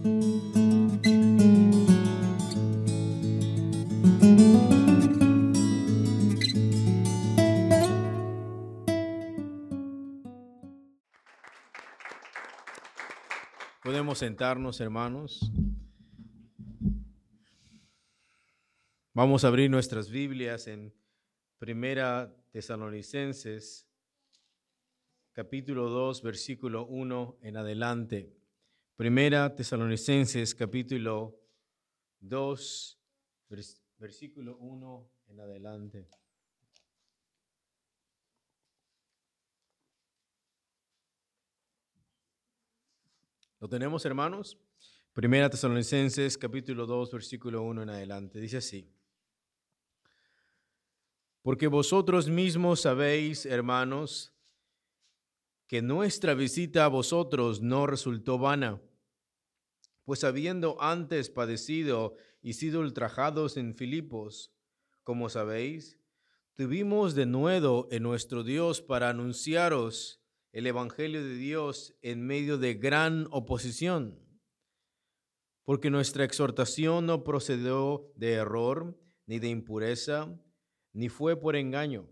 Podemos sentarnos, hermanos. Vamos a abrir nuestras Biblias en Primera Tesalonicenses, capítulo 2, versículo 1 en adelante. Primera Tesalonicenses, capítulo 2, versículo 1 en adelante. ¿Lo tenemos, hermanos? Primera Tesalonicenses, capítulo 2, versículo 1 en adelante. Dice así: Porque vosotros mismos sabéis, hermanos, que nuestra visita a vosotros no resultó vana, pues habiendo antes padecido y sido ultrajados en Filipos, como sabéis, tuvimos de nuevo en nuestro Dios para anunciaros el Evangelio de Dios en medio de gran oposición, porque nuestra exhortación no procedió de error, ni de impureza, ni fue por engaño,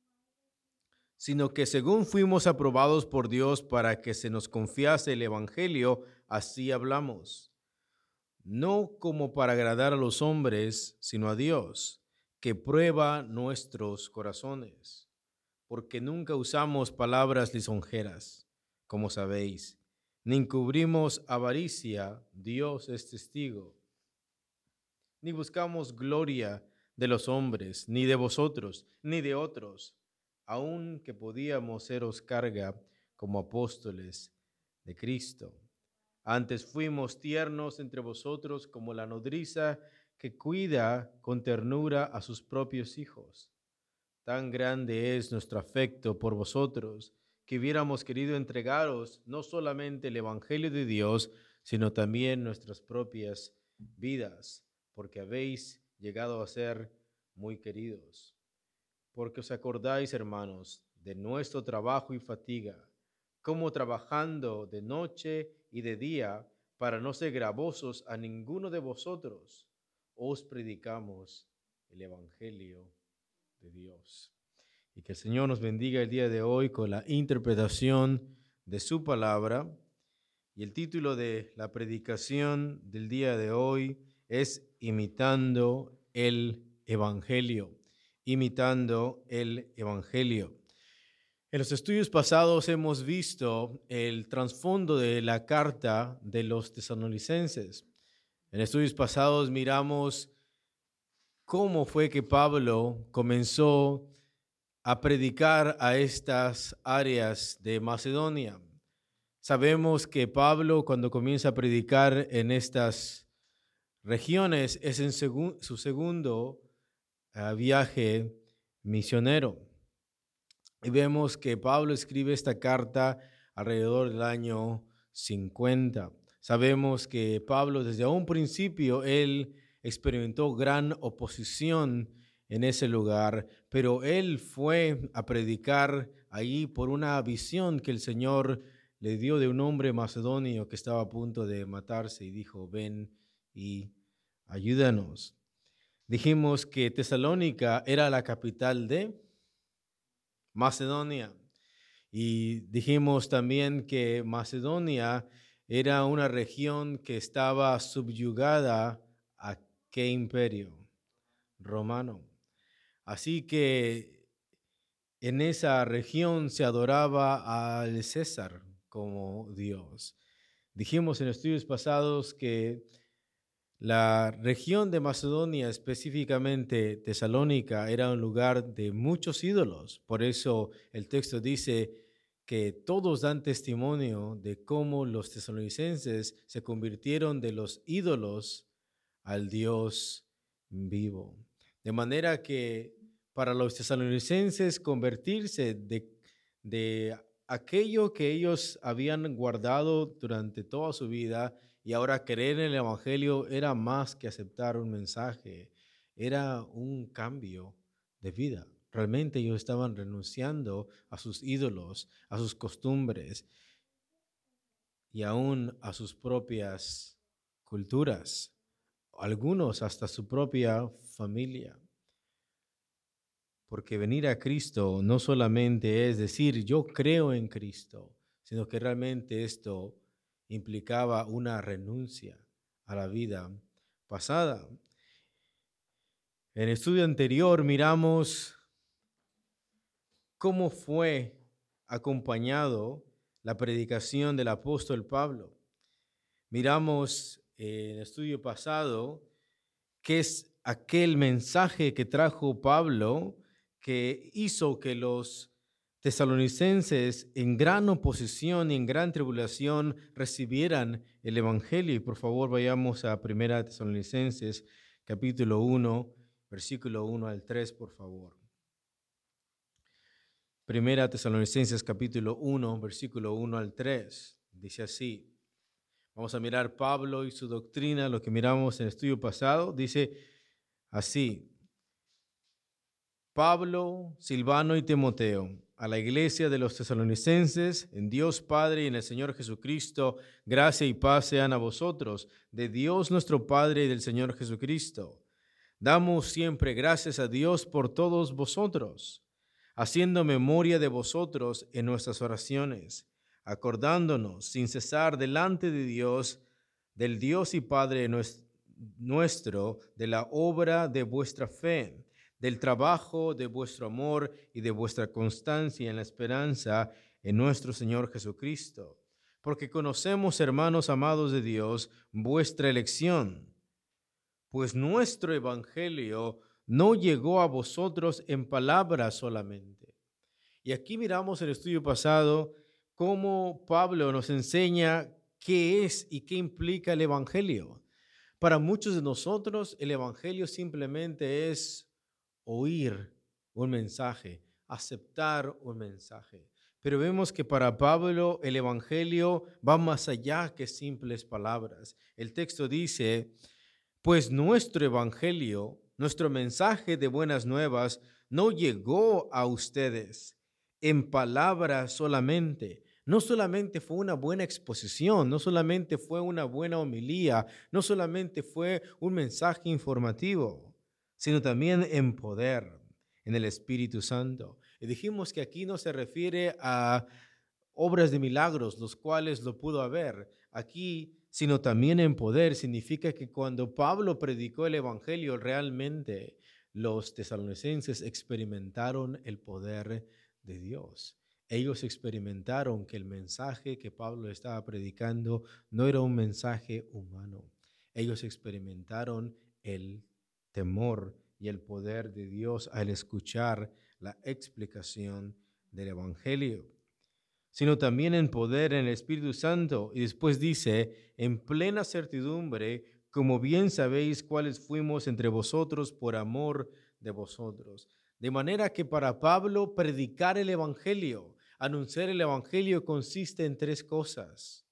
sino que según fuimos aprobados por Dios para que se nos confiase el Evangelio, así hablamos, no como para agradar a los hombres, sino a Dios, que prueba nuestros corazones, porque nunca usamos palabras lisonjeras, como sabéis, ni encubrimos avaricia, Dios es testigo, ni buscamos gloria de los hombres, ni de vosotros, ni de otros, aun que podíamos seros carga como apóstoles de Cristo. Antes fuimos tiernos entre vosotros como la nodriza que cuida con ternura a sus propios hijos. Tan grande es nuestro afecto por vosotros que hubiéramos querido entregaros no solamente el Evangelio de Dios, sino también nuestras propias vidas, porque habéis llegado a ser muy queridos. Porque os acordáis, hermanos, de nuestro trabajo y fatiga, como trabajando de noche y de día, para no ser gravosos a ninguno de vosotros, os predicamos el Evangelio de Dios. Y que el Señor nos bendiga el día de hoy con la interpretación de su palabra. Y el título de la predicación del día de hoy es Imitando el Evangelio. Imitando el Evangelio. En los estudios pasados hemos visto el trasfondo de la carta de los tesalonicenses. En estudios pasados miramos cómo fue que Pablo comenzó a predicar a estas áreas de Macedonia. Sabemos que Pablo, cuando comienza a predicar en estas regiones, es en su segundo viaje misionero. Y vemos que Pablo escribe esta carta alrededor del año 50. Sabemos que Pablo desde un principio, él experimentó gran oposición en ese lugar, pero él fue a predicar ahí por una visión que el Señor le dio de un hombre macedonio que estaba a punto de matarse y dijo, ven y ayúdanos. Dijimos que Tesalónica era la capital de Macedonia. Y dijimos también que Macedonia era una región que estaba subyugada a qué imperio romano. Así que en esa región se adoraba al César como Dios. Dijimos en estudios pasados que la región de Macedonia, específicamente Tesalónica, era un lugar de muchos ídolos. Por eso el texto dice que todos dan testimonio de cómo los tesalonicenses se convirtieron de los ídolos al Dios vivo. De manera que para los tesalonicenses convertirse de aquello que ellos habían guardado durante toda su vida y ahora creer en el Evangelio era más que aceptar un mensaje, era un cambio de vida. Realmente ellos estaban renunciando a sus ídolos, a sus costumbres y aún a sus propias culturas, algunos hasta su propia familia. Porque venir a Cristo no solamente es decir yo creo en Cristo, sino que realmente esto implicaba una renuncia a la vida pasada. En el estudio anterior miramos cómo fue acompañado la predicación del apóstol Pablo. Miramos en el estudio pasado qué es aquel mensaje que trajo Pablo que hizo que los tesalonicenses en gran oposición y en gran tribulación recibieran el evangelio. Y por favor vayamos a 1 Tesalonicenses capítulo 1, versículo 1 al 3, por favor. 1 Tesalonicenses capítulo 1, versículo 1 al 3. Dice así. Vamos a mirar Pablo y su doctrina, lo que miramos en el estudio pasado. Dice así: Pablo, Silvano y Timoteo, a la iglesia de los tesalonicenses, en Dios Padre y en el Señor Jesucristo, gracia y paz sean a vosotros, de Dios nuestro Padre y del Señor Jesucristo. Damos siempre gracias a Dios por todos vosotros, haciendo memoria de vosotros en nuestras oraciones, acordándonos sin cesar delante de Dios, del Dios y Padre nuestro, de la obra de vuestra fe, del trabajo de vuestro amor y de vuestra constancia en la esperanza en nuestro Señor Jesucristo. Porque conocemos, hermanos amados de Dios, vuestra elección, pues nuestro evangelio no llegó a vosotros en palabras solamente. Y aquí miramos el estudio pasado cómo Pablo nos enseña qué es y qué implica el evangelio. Para muchos de nosotros, el evangelio simplemente es oír un mensaje, aceptar un mensaje. Pero vemos que para Pablo el evangelio va más allá que simples palabras. El texto dice: pues nuestro evangelio, nuestro mensaje de buenas nuevas, no llegó a ustedes en palabras solamente. No solamente fue una buena exposición, no solamente fue una buena homilía, no solamente fue un mensaje informativo, sino también en poder, en el Espíritu Santo. Y dijimos que aquí no se refiere a obras de milagros, los cuales lo pudo haber aquí, sino también en poder. Significa que cuando Pablo predicó el evangelio, realmente los tesalonicenses experimentaron el poder de Dios. Ellos experimentaron que el mensaje que Pablo estaba predicando no era un mensaje humano. Ellos experimentaron el temor y el poder de Dios al escuchar la explicación del evangelio, sino también en poder en el Espíritu Santo. Y después dice, en plena certidumbre, como bien sabéis cuáles fuimos entre vosotros por amor de vosotros. De manera que para Pablo predicar el Evangelio, anunciar el Evangelio consiste en tres cosas: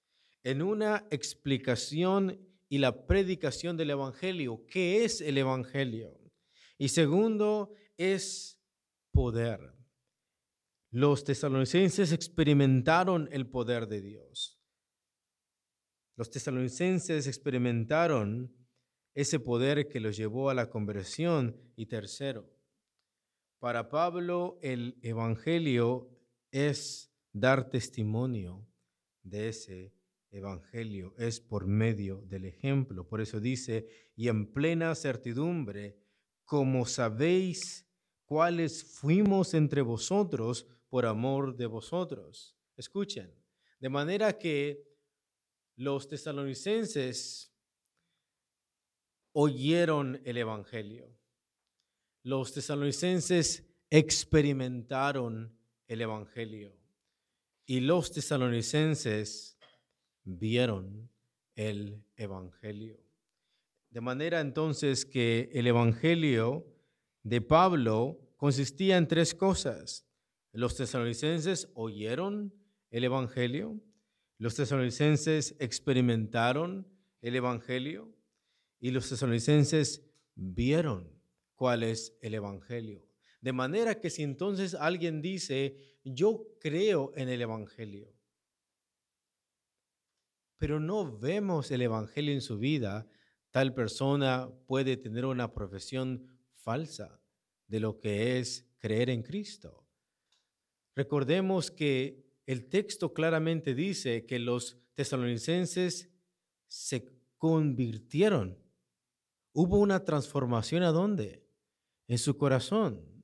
en una explicación y la predicación del Evangelio. ¿Qué es el Evangelio? Y segundo, es poder. Los tesalonicenses experimentaron el poder de Dios. Los tesalonicenses experimentaron ese poder que los llevó a la conversión. Y tercero, para Pablo el evangelio es dar testimonio de ese evangelio, es por medio del ejemplo. Por eso dice, y en plena certidumbre, como sabéis cuáles fuimos entre vosotros por amor de vosotros. Escuchen, de manera que los tesalonicenses oyeron el evangelio. Los tesalonicenses experimentaron el evangelio y los tesalonicenses vieron el evangelio. De manera entonces que el evangelio de Pablo consistía en tres cosas. Los tesalonicenses oyeron el evangelio, los tesalonicenses experimentaron el evangelio y los tesalonicenses vieron cuál es el evangelio. De manera que si entonces alguien dice, yo creo en el evangelio, pero no vemos el evangelio en su vida, tal persona puede tener una profesión falsa de lo que es creer en Cristo. Recordemos que el texto claramente dice que los tesalonicenses se convirtieron. Hubo una transformación ¿a dónde? En su corazón.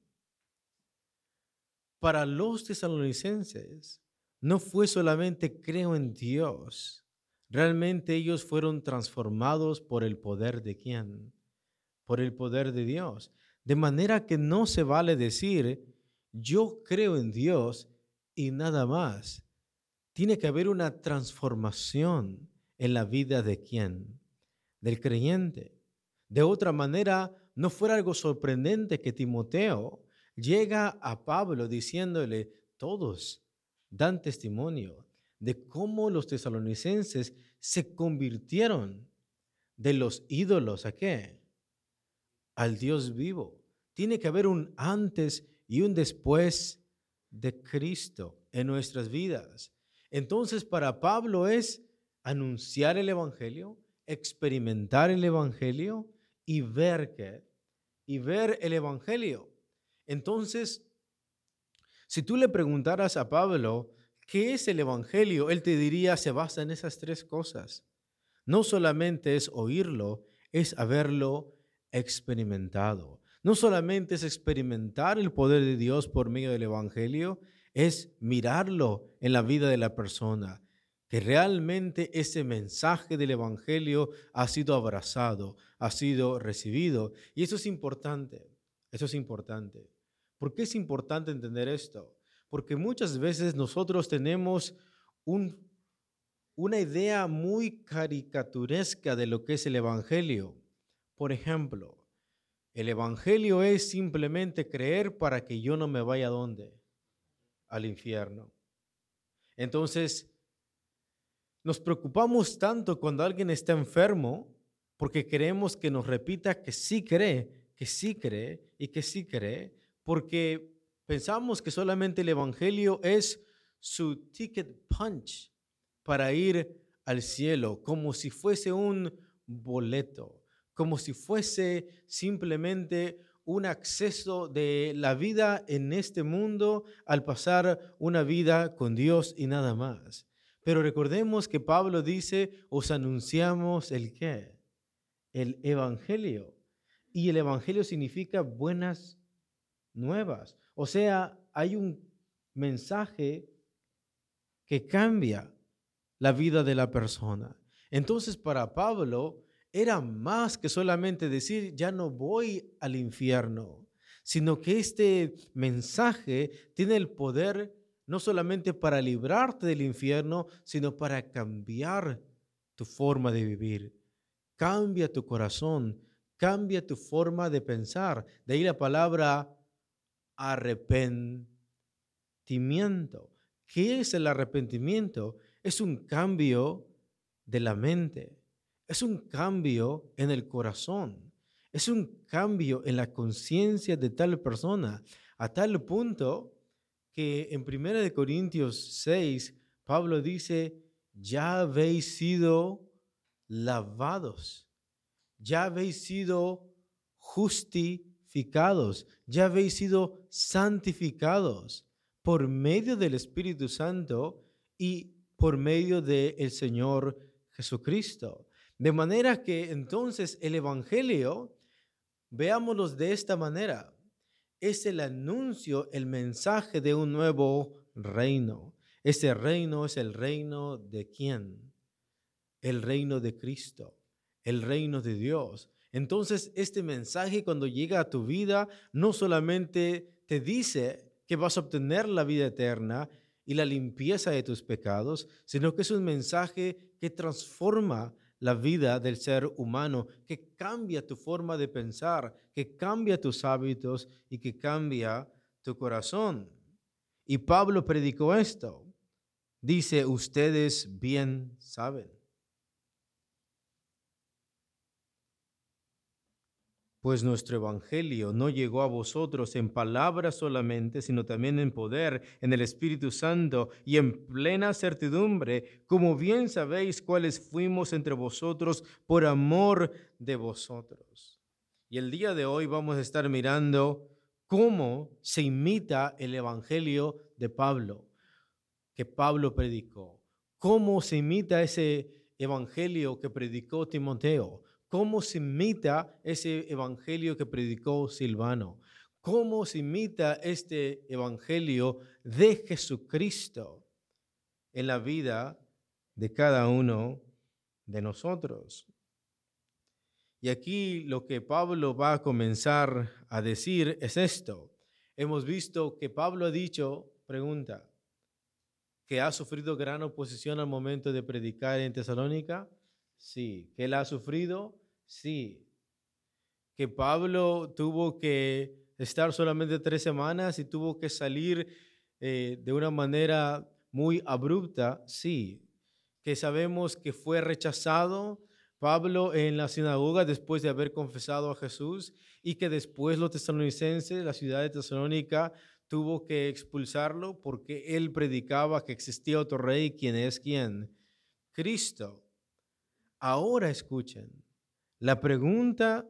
Para los tesalonicenses no fue solamente creo en Dios. Realmente ellos fueron transformados por el poder de ¿quién? Por el poder de Dios. De manera que no se vale decir yo creo en Dios y nada más. Tiene que haber una transformación en la vida de ¿quién? Del creyente. De otra manera, no fuera algo sorprendente que Timoteo llega a Pablo diciéndole, todos dan testimonio de cómo los tesalonicenses se convirtieron de los ídolos ¿a qué? Al Dios vivo. Tiene que haber un antes y un después de Cristo en nuestras vidas. Entonces, para Pablo es anunciar el Evangelio, experimentar el Evangelio y ver qué, y ver el Evangelio. Entonces, si tú le preguntaras a Pablo, ¿qué es el Evangelio? Él te diría, se basa en esas tres cosas. No solamente es oírlo, es haberlo experimentado. No solamente es experimentar el poder de Dios por medio del Evangelio, es mirarlo en la vida de la persona, que realmente ese mensaje del Evangelio ha sido abrazado, ha sido recibido. Y eso es importante, eso es importante. ¿Por qué es importante entender esto? Porque muchas veces nosotros tenemos una idea muy caricaturesca de lo que es el Evangelio. Por ejemplo, el Evangelio es simplemente creer para que yo no me vaya a dónde, al infierno. Entonces, nos preocupamos tanto cuando alguien está enfermo porque queremos que nos repita que sí cree, que sí cree y que sí cree, porque pensamos que solamente el Evangelio es su ticket punch para ir al cielo, como si fuese un boleto, como si fuese simplemente un acceso de la vida en este mundo al pasar una vida con Dios y nada más. Pero recordemos que Pablo dice, os anunciamos el qué, el evangelio. Y el evangelio significa buenas nuevas. O sea, hay un mensaje que cambia la vida de la persona. Entonces, para Pablo era más que solamente decir, ya no voy al infierno, sino que este mensaje tiene el poder no solamente para librarte del infierno, sino para cambiar tu forma de vivir. Cambia tu corazón, cambia tu forma de pensar. De ahí la palabra arrepentimiento. ¿Qué es el arrepentimiento? Es un cambio de la mente, es un cambio en el corazón, es un cambio en la conciencia de tal persona, a tal punto que en 1 Corintios 6, Pablo dice, ya habéis sido lavados, ya habéis sido justificados, ya habéis sido santificados por medio del Espíritu Santo y por medio del Señor Jesucristo. De manera que entonces el Evangelio, veámoslos de esta manera, es el anuncio, el mensaje de un nuevo reino. Ese reino es el reino de ¿quién? El reino de Cristo, el reino de Dios. Entonces, este mensaje cuando llega a tu vida, no solamente te dice que vas a obtener la vida eterna y la limpieza de tus pecados, sino que es un mensaje que transforma la vida del ser humano, que cambia tu forma de pensar, que cambia tus hábitos y que cambia tu corazón. Y Pablo predicó esto. Dice, ustedes bien saben. Pues nuestro evangelio no llegó a vosotros en palabras solamente, sino también en poder, en el Espíritu Santo y en plena certidumbre, como bien sabéis cuáles fuimos entre vosotros por amor de vosotros. Y el día de hoy vamos a estar mirando cómo se imita el evangelio de Pablo, que Pablo predicó. Cómo se imita ese evangelio que predicó Timoteo. Cómo se imita ese evangelio que predicó Silvano. Cómo se imita este evangelio de Jesucristo en la vida de cada uno de nosotros. Y aquí lo que Pablo va a comenzar a decir es esto. Hemos visto que Pablo ha dicho, pregunta, que ha sufrido gran oposición al momento de predicar en Tesalónica. Sí. ¿Que él ha sufrido? Sí. ¿Que Pablo tuvo que estar solamente 3 semanas y tuvo que salir de una manera muy abrupta? Sí. ¿Que sabemos que fue rechazado Pablo en la sinagoga después de haber confesado a Jesús y que después los tesalonicenses, la ciudad de Tesalónica, tuvo que expulsarlo porque él predicaba que existía otro rey, quien es quién? Cristo. Ahora escuchen, la pregunta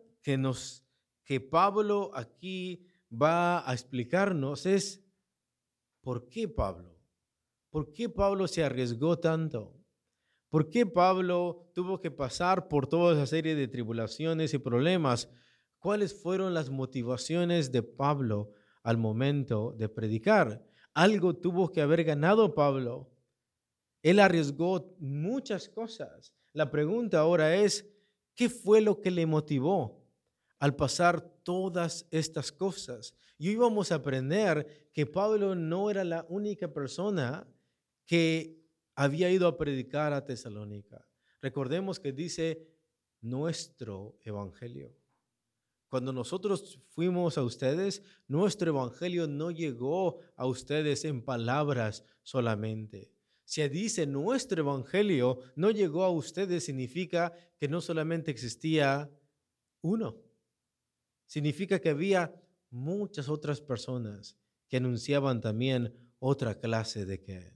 que Pablo aquí va a explicarnos es ¿por qué Pablo? ¿Por qué Pablo se arriesgó tanto? ¿Por qué Pablo tuvo que pasar por toda esa serie de tribulaciones y problemas? ¿Cuáles fueron las motivaciones de Pablo al momento de predicar? Algo tuvo que haber ganado Pablo. Él arriesgó muchas cosas. La pregunta ahora es, ¿qué fue lo que le motivó al pasar todas estas cosas? Y hoy vamos a aprender que Pablo no era la única persona que había ido a predicar a Tesalónica. Recordemos que dice nuestro evangelio. Cuando nosotros fuimos a ustedes, nuestro evangelio no llegó a ustedes en palabras solamente. Si dice nuestro evangelio no llegó a ustedes, significa que no solamente existía uno, significa que había muchas otras personas que anunciaban también otra clase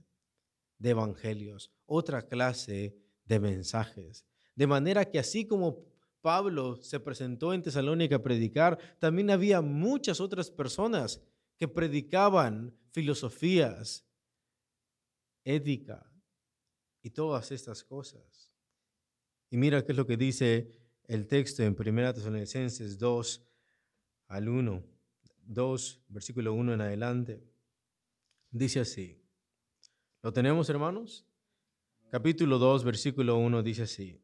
de evangelios, otra clase de mensajes. De manera que así como Pablo se presentó en Tesalónica a predicar, también había muchas otras personas que predicaban filosofías, ética y todas estas cosas. Y mira qué es lo que dice el texto en 1 Tesalonicenses 2 al 1, 2, versículo 1 en adelante. Dice así. ¿Lo tenemos, hermanos? Capítulo 2, versículo 1 dice así.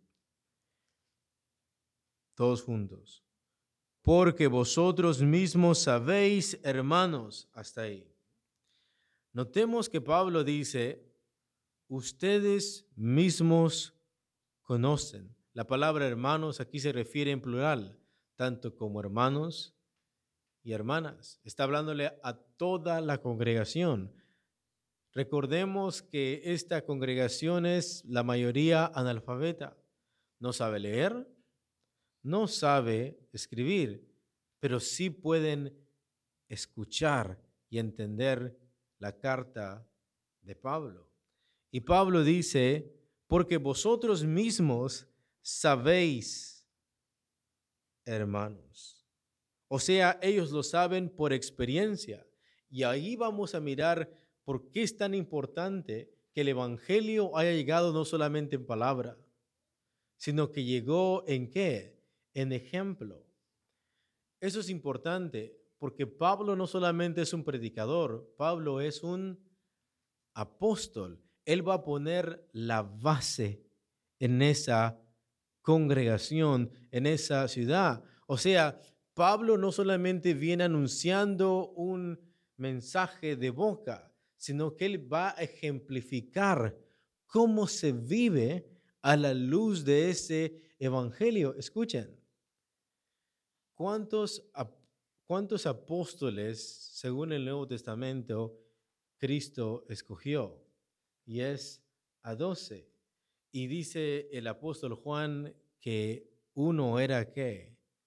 Todos juntos. Porque vosotros mismos sabéis, hermanos, hasta ahí. Notemos que Pablo dice, ustedes mismos conocen. La palabra hermanos aquí se refiere en plural, tanto como hermanos y hermanas. Está hablándole a toda la congregación. Recordemos que esta congregación es la mayoría analfabeta. No sabe leer, no sabe escribir, pero sí pueden escuchar y entender la carta de Pablo. Y Pablo dice, porque vosotros mismos sabéis, hermanos. O sea, ellos lo saben por experiencia. Y ahí vamos a mirar por qué es tan importante que el evangelio haya llegado no solamente en palabra, sino que llegó en qué? En ejemplo. Eso es importante porque Pablo no solamente es un predicador, Pablo es un apóstol. Él va a poner la base en esa congregación, en esa ciudad. O sea, Pablo no solamente viene anunciando un mensaje de boca, sino que él va a ejemplificar cómo se vive a la luz de ese evangelio. Escuchen, ¿cuántos, cuántos apóstoles, según el Nuevo Testamento, Cristo escogió? Y es a 12. Y dice el apóstol Juan que uno era ¿qué?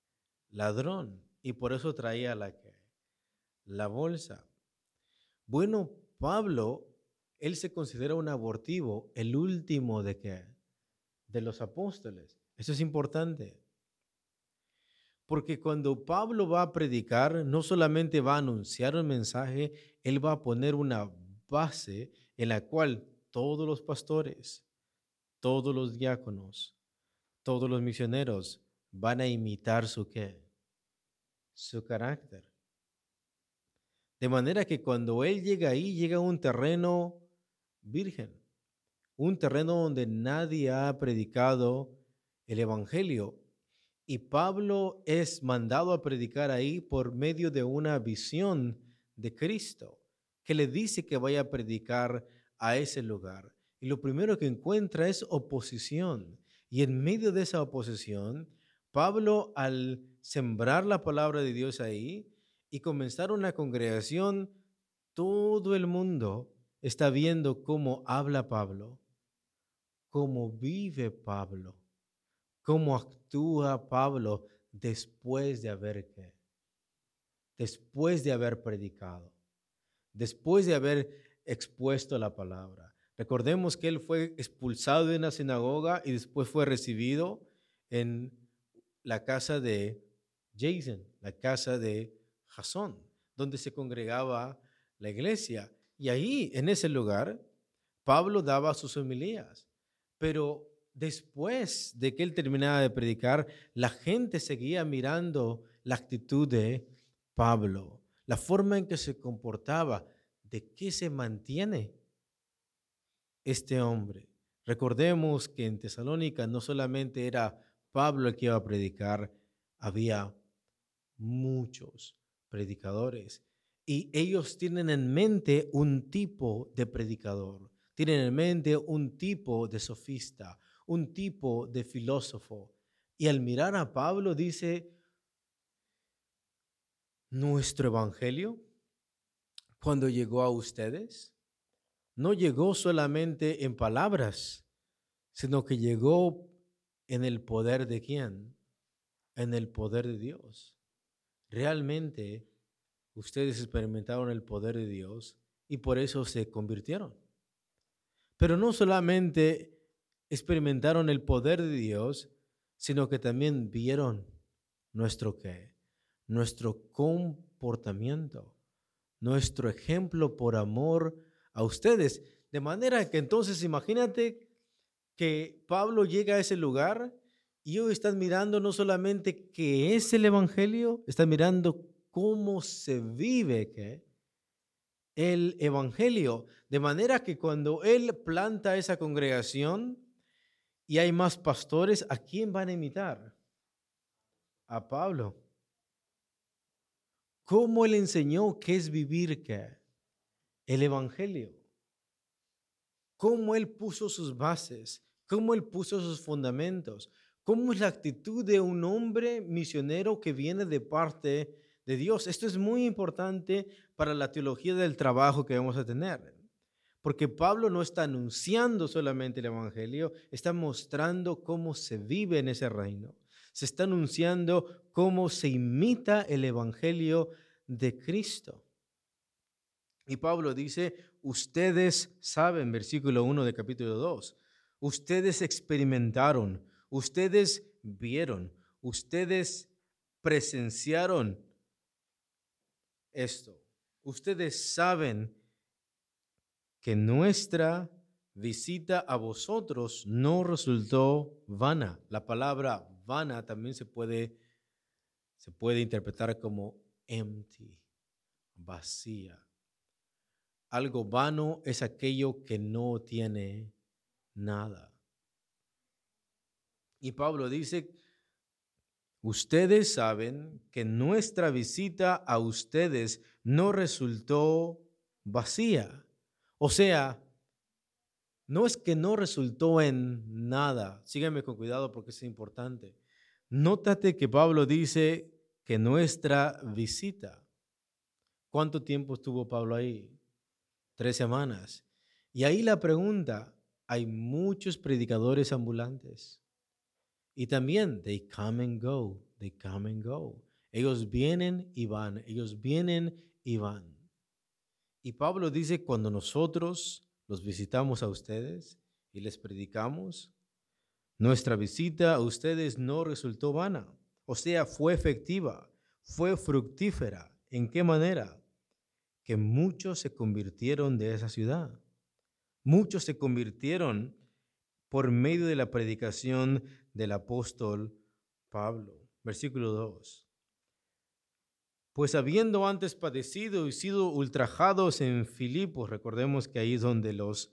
ladrón, y por eso traía la bolsa. Bueno, Pablo, él se considera un abortivo, el último de los apóstoles. Eso es importante, porque cuando Pablo va a predicar, no solamente va a anunciar un mensaje, él va a poner una base en la cual todos los pastores, todos los diáconos, todos los misioneros van a imitar su carácter. De manera que cuando él llega ahí, llega a un terreno virgen, un terreno donde nadie ha predicado el evangelio. Y Pablo es mandado a predicar ahí por medio de una visión de Cristo, que le dice que vaya a predicar a ese lugar. Y lo primero que encuentra es oposición. Y en medio de esa oposición, Pablo, al sembrar la palabra de Dios ahí y comenzar una congregación, todo el mundo está viendo cómo habla Pablo, cómo vive Pablo, cómo actúa Pablo después de haber predicado, después de haber expuesto la palabra. Recordemos que él fue expulsado de una sinagoga y después fue recibido en la casa de Jason, la casa de Jasón, donde se congregaba la iglesia. Y ahí, en ese lugar, Pablo daba sus homilías. Pero después de que él terminaba de predicar, la gente seguía mirando la actitud de Pablo, la forma en que se comportaba, de qué se mantiene este hombre. Recordemos que en Tesalónica no solamente era Pablo el que iba a predicar, había muchos predicadores y ellos tienen en mente un tipo de predicador, tienen en mente un tipo de sofista, un tipo de filósofo. Y al mirar a Pablo dice, nuestro evangelio, cuando llegó a ustedes, no llegó solamente en palabras, sino que llegó en el poder de ¿quién? En el poder de Dios. Realmente ustedes experimentaron el poder de Dios y por eso se convirtieron. Pero no solamente experimentaron el poder de Dios, sino que también vieron nuestro qué, nuestro comportamiento, nuestro ejemplo por amor a ustedes. De manera que entonces imagínate que Pablo llega a ese lugar y hoy están mirando no solamente qué es el evangelio, están mirando cómo se vive el evangelio. De manera que cuando él planta esa congregación y hay más pastores, ¿a quién van a imitar? A Pablo. ¿Cómo él enseñó qué es vivir el evangelio? ¿Cómo él puso sus bases? ¿Cómo él puso sus fundamentos? ¿Cómo es la actitud de un hombre misionero que viene de parte de Dios? Esto es muy importante para la teología del trabajo que vamos a tener. Porque Pablo no está anunciando solamente el evangelio, está mostrando cómo se vive en ese reino. Se está anunciando cómo se imita el evangelio de Cristo. Y Pablo dice, ustedes saben, versículo 1 de capítulo 2, ustedes experimentaron, ustedes vieron, ustedes presenciaron esto. Ustedes saben que nuestra visita a vosotros no resultó vana. La palabra vana también se puede interpretar como empty, vacía. Algo vano es aquello que no tiene nada. Y Pablo dice, ustedes saben que nuestra visita a ustedes no resultó vacía. O sea, no es que no resultó en nada. Síganme con cuidado porque es importante. Nótate que Pablo dice que nuestra visita. ¿Cuánto tiempo estuvo Pablo ahí? 3 semanas. Y ahí la pregunta, hay muchos predicadores ambulantes. Y también, they come and go, they come and go. Ellos vienen y van, ellos vienen y van. Y Pablo dice, cuando nosotros los visitamos a ustedes y les predicamos, nuestra visita a ustedes no resultó vana, o sea, fue efectiva, fue fructífera. ¿En qué manera? Que muchos se convirtieron de esa ciudad. Muchos se convirtieron por medio de la predicación del apóstol Pablo. Versículo 2. Pues habiendo antes padecido y sido ultrajados en Filipos, recordemos que ahí es donde los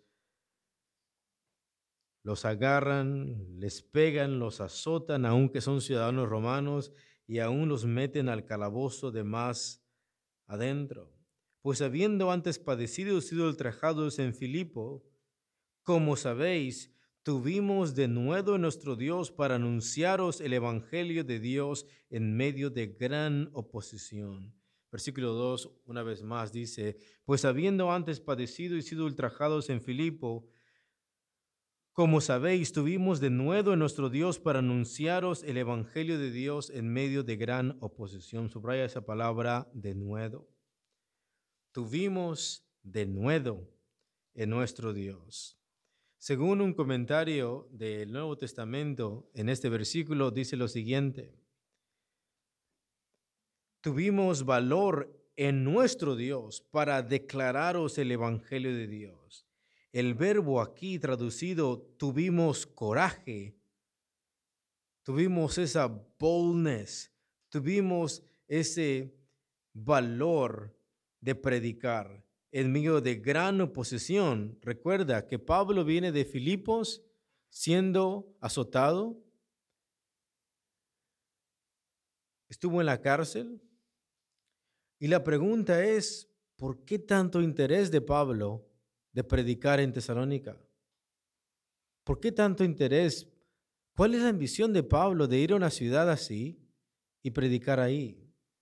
agarran, les pegan, los azotan, aunque son ciudadanos romanos, y aún los meten al calabozo de más adentro. Pues habiendo antes padecido y sido ultrajados en Filipo, como sabéis, tuvimos de nuevo en nuestro Dios para anunciaros el evangelio de Dios en medio de gran oposición. Versículo 2, una vez más dice, pues habiendo antes padecido y sido ultrajados en Filipo, como sabéis, tuvimos de nuevo en nuestro Dios para anunciaros el evangelio de Dios en medio de gran oposición. Subraya esa palabra, de nuevo. Tuvimos de nuevo en nuestro Dios. Según un comentario del Nuevo Testamento, en este versículo dice lo siguiente: tuvimos valor en nuestro Dios para declararos el evangelio de Dios. El verbo aquí traducido, tuvimos coraje, tuvimos esa boldness, tuvimos ese valor de predicar en medio de gran oposición. Recuerda que Pablo viene de Filipos siendo azotado, estuvo en la cárcel, y la pregunta es, ¿por qué tanto interés de Pablo de predicar en Tesalónica? ¿Por qué tanto interés? ¿Cuál es la ambición de Pablo de ir a una ciudad así y predicar ahí?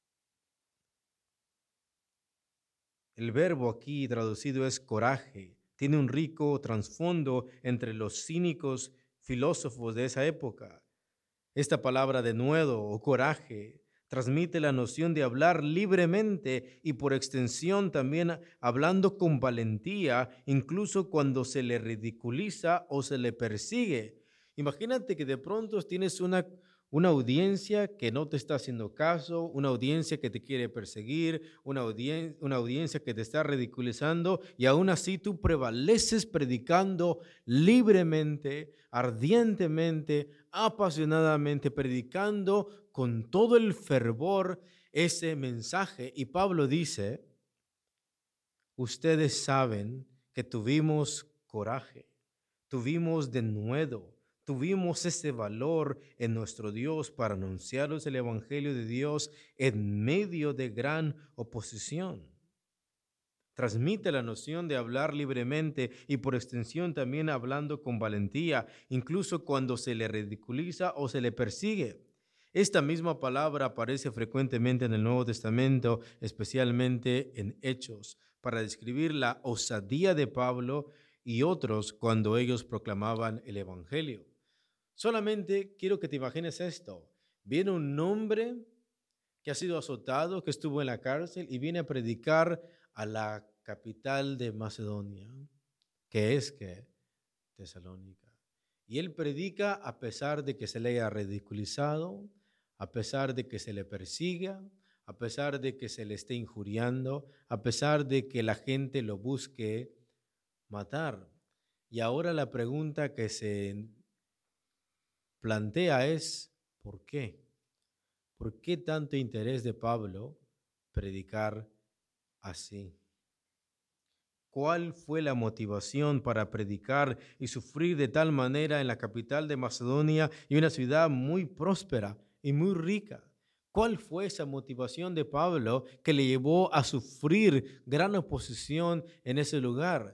El verbo aquí traducido es coraje. Tiene un rico trasfondo entre los cínicos filósofos de esa época. Esta palabra de nuevo o coraje transmite la noción de hablar libremente y por extensión también hablando con valentía, incluso cuando se le ridiculiza o se le persigue. Imagínate que de pronto tienes una audiencia que no te está haciendo caso, una audiencia que te quiere perseguir, una audiencia que te está ridiculizando, y aún así tú prevaleces predicando libremente, ardientemente, apasionadamente, predicando con todo el fervor ese mensaje. Y Pablo dice, ustedes saben que tuvimos coraje, tuvimos denuedo, tuvimos ese valor en nuestro Dios para anunciaros el evangelio de Dios en medio de gran oposición. Transmite la noción de hablar libremente y por extensión también hablando con valentía, incluso cuando se le ridiculiza o se le persigue. Esta misma palabra aparece frecuentemente en el Nuevo Testamento, especialmente en Hechos, para describir la osadía de Pablo y otros cuando ellos proclamaban el Evangelio. Solamente quiero que te imagines esto. Viene un hombre que ha sido azotado, que estuvo en la cárcel y viene a predicar a la capital de Macedonia, que es Tesalónica. Y él predica a pesar de que se le haya ridiculizado, a pesar de que se le persiga, a pesar de que se le esté injuriando, a pesar de que la gente lo busque matar. Y ahora la pregunta que se plantea es, ¿por qué? ¿Por qué tanto interés de Pablo predicar así? ¿Cuál fue la motivación para predicar y sufrir de tal manera en la capital de Macedonia y una ciudad muy próspera y muy rica? ¿Cuál fue esa motivación de Pablo que le llevó a sufrir gran oposición en ese lugar?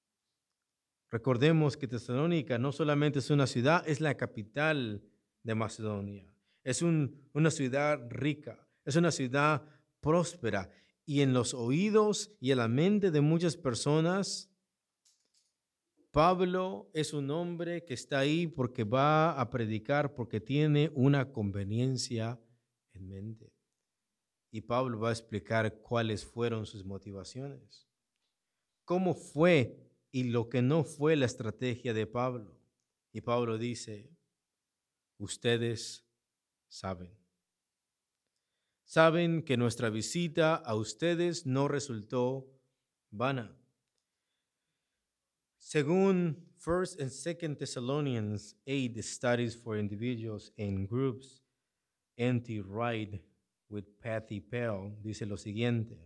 Recordemos que Tesalónica no solamente es una ciudad, es la capital de Macedonia. Es una ciudad rica, es una ciudad próspera. Y en los oídos y en la mente de muchas personas, Pablo es un hombre que está ahí porque va a predicar, porque tiene una conveniencia en mente. Y Pablo va a explicar cuáles fueron sus motivaciones, cómo fue y lo que no fue la estrategia de Pablo. Y Pablo dice, ustedes saben. Saben que nuestra visita a ustedes no resultó vana. Según 1st and 2nd Thessalonians 8 Studies for Individuals and Groups, N.T. Wright with Patty Pell dice lo siguiente.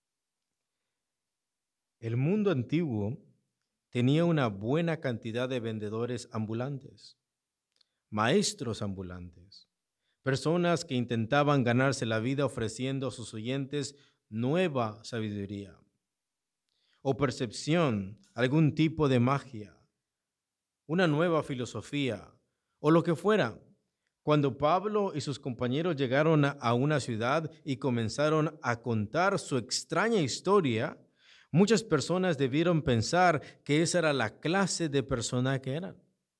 El mundo antiguo tenía una buena cantidad de vendedores ambulantes, maestros ambulantes, personas que intentaban ganarse la vida ofreciendo a sus oyentes nueva sabiduría o percepción, algún tipo de magia, una nueva filosofía o lo que fuera. Cuando Pablo y sus compañeros llegaron a una ciudad y comenzaron a contar su extraña historia, muchas personas debieron pensar que esa era la clase de persona que eran.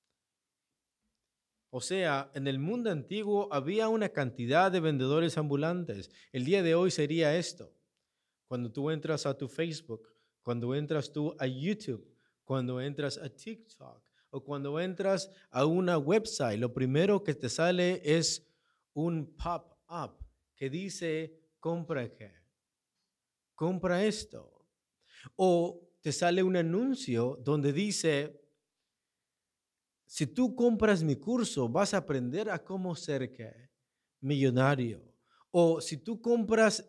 O sea, en el mundo antiguo había una cantidad de vendedores ambulantes. El día de hoy sería esto. Cuando tú entras a tu Facebook, cuando entras tú a YouTube, cuando entras a TikTok o cuando entras a una website, lo primero que te sale es un pop-up que dice, compra qué, compra esto. O te sale un anuncio donde dice, si tú compras mi curso, vas a aprender a cómo ser ¿qué? Millonario. O si tú compras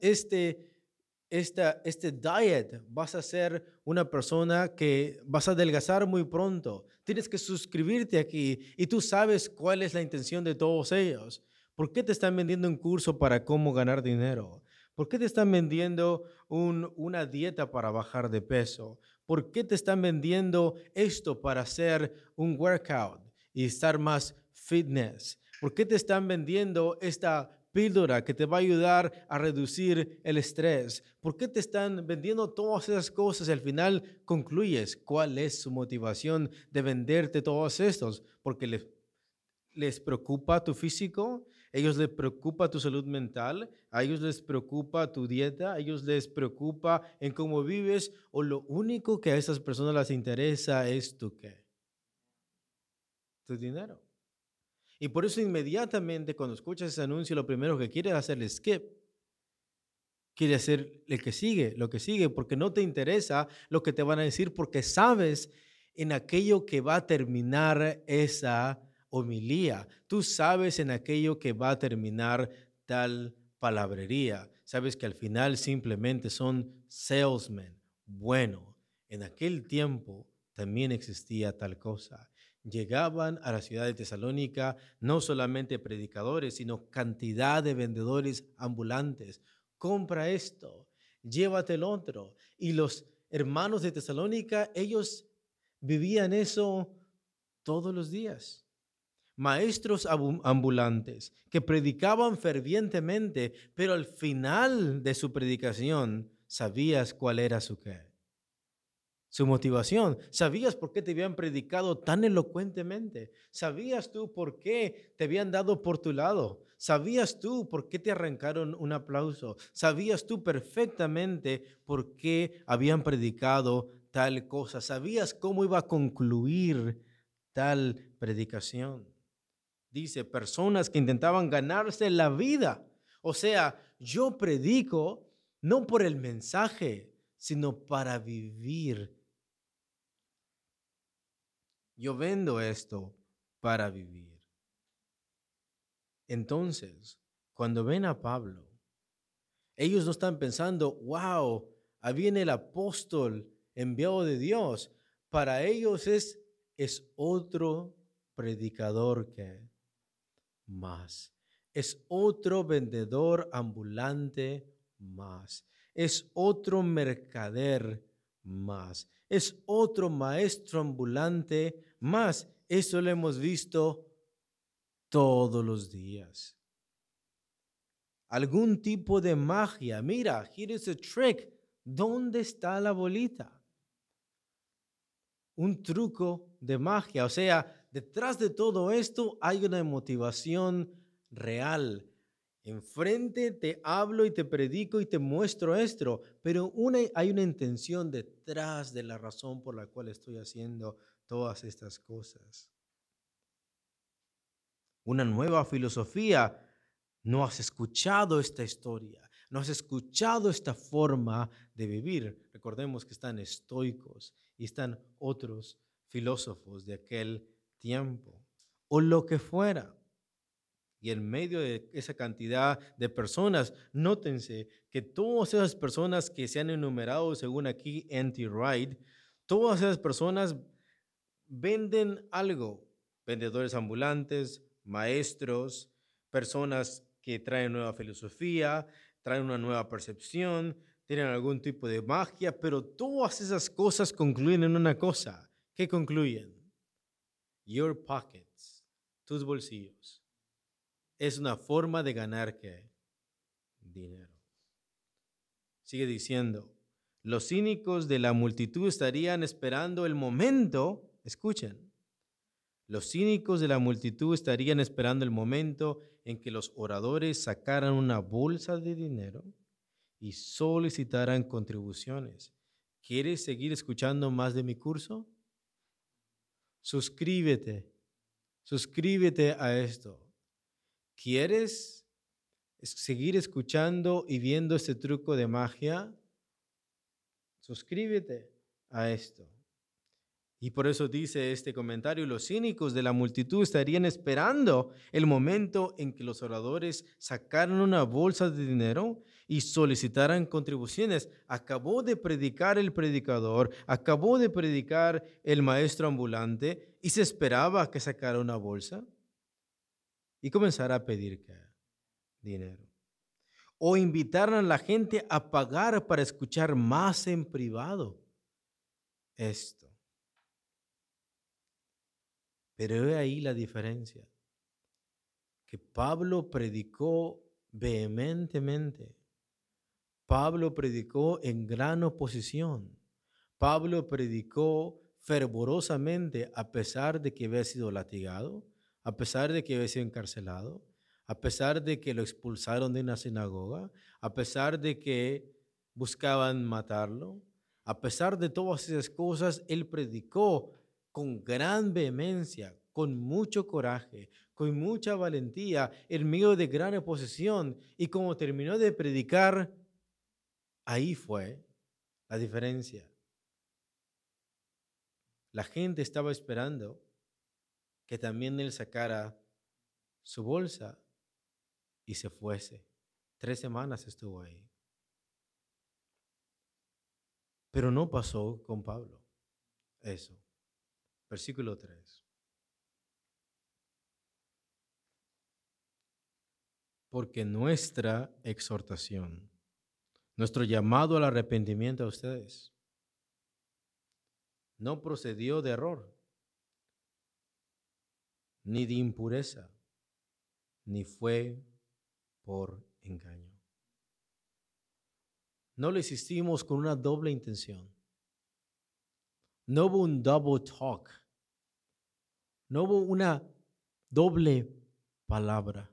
este diet, vas a ser una persona que vas a adelgazar muy pronto. Tienes que suscribirte aquí y tú sabes cuál es la intención de todos ellos. ¿Por qué te están vendiendo un curso para cómo ganar dinero? ¿Por qué te están vendiendo una dieta para bajar de peso? ¿Por qué te están vendiendo esto para hacer un workout y estar más fitness? ¿Por qué te están vendiendo esta píldora que te va a ayudar a reducir el estrés? ¿Por qué te están vendiendo todas esas cosas y al final concluyes cuál es su motivación de venderte todos estos? Porque les preocupa tu físico, a ellos les preocupa tu salud mental, a ellos les preocupa tu dieta, a ellos les preocupa en cómo vives, o lo único que a esas personas les interesa es tu qué, tu dinero. Y por eso inmediatamente cuando escuchas ese anuncio, lo primero que quieres hacer es skip. Quiere hacer el que sigue, lo que sigue, porque no te interesa lo que te van a decir, porque sabes en aquello que va a terminar esa homilía. Tú sabes en aquello que va a terminar tal palabrería. Sabes que al final simplemente son salesmen. Bueno, en aquel tiempo también existía tal cosa. Llegaban a la ciudad de Tesalónica no solamente predicadores, sino cantidad de vendedores ambulantes. Compra esto, llévate el otro. Y los hermanos de Tesalónica, ellos vivían eso todos los días. Maestros ambulantes que predicaban fervientemente, pero al final de su predicación sabías cuál era su qué, su motivación. ¿Sabías por qué te habían predicado tan elocuentemente? ¿Sabías tú por qué te habían dado por tu lado? ¿Sabías tú por qué te arrancaron un aplauso? ¿Sabías tú perfectamente por qué habían predicado tal cosa? ¿Sabías cómo iba a concluir tal predicación? Dice, personas que intentaban ganarse la vida. O sea, yo predico no por el mensaje, sino para vivir. Yo vendo esto para vivir. Entonces, cuando ven a Pablo, ellos no están pensando, wow, ahí viene el apóstol enviado de Dios. Para ellos es otro predicador que más. Es otro vendedor ambulante más. Es otro mercader más. Es otro maestro ambulante más. Eso lo hemos visto todos los días. Algún tipo de magia. Mira, here is a trick. ¿Dónde está la bolita? un truco de magia. O sea, detrás de todo esto hay una motivación real. Enfrente te hablo y te predico y te muestro esto, pero hay una intención detrás de la razón por la cual estoy haciendo todas estas cosas. Una nueva filosofía. No has escuchado esta historia, no has escuchado esta forma de vivir. Recordemos que están estoicos y están otros filósofos de aquel tiempo, o lo que fuera. Y en medio de esa cantidad de personas, nótense que todas esas personas que se han enumerado, según aquí N.T. Wright, todas esas personas venden algo. Vendedores ambulantes, maestros, personas que traen nueva filosofía, traen una nueva percepción, tienen algún tipo de magia, pero todas esas cosas concluyen en una cosa. ¿Qué concluyen? Your pockets, tus bolsillos. Es una forma de ganar ¿qué? Dinero. Sigue diciendo, los cínicos de la multitud estarían esperando el momento, escuchen, los cínicos de la multitud estarían esperando el momento en que los oradores sacaran una bolsa de dinero y solicitaran contribuciones. ¿Quieres seguir escuchando más de mi curso? Suscríbete a esto. ¿Quieres seguir escuchando y viendo este truco de magia? Suscríbete a esto. Y por eso dice este comentario, los cínicos de la multitud estarían esperando el momento en que los oradores sacaran una bolsa de dinero y solicitaran contribuciones. Acabó de predicar el predicador, acabó de predicar el maestro ambulante y se esperaba que sacara una bolsa y comenzara a pedir dinero. O invitaran a la gente a pagar para escuchar más en privado esto. Pero he ahí la diferencia, que Pablo predicó vehementemente, Pablo predicó en gran oposición, Pablo predicó fervorosamente a pesar de que había sido latigado, a pesar de que había sido encarcelado, a pesar de que lo expulsaron de una sinagoga, a pesar de que buscaban matarlo, a pesar de todas esas cosas, él predicó con gran vehemencia, con mucho coraje, con mucha valentía, en medio de gran oposición. Y como terminó de predicar, ahí fue la diferencia. La gente estaba esperando que también él sacara su bolsa y se fuese. 3 semanas estuvo ahí. Pero no pasó con Pablo eso. Versículo 3. Porque nuestra exhortación, nuestro llamado al arrepentimiento a ustedes, no procedió de error, ni de impureza, ni fue por engaño. No lo hicimos con una doble intención. No hubo un double talk. No hubo una doble palabra.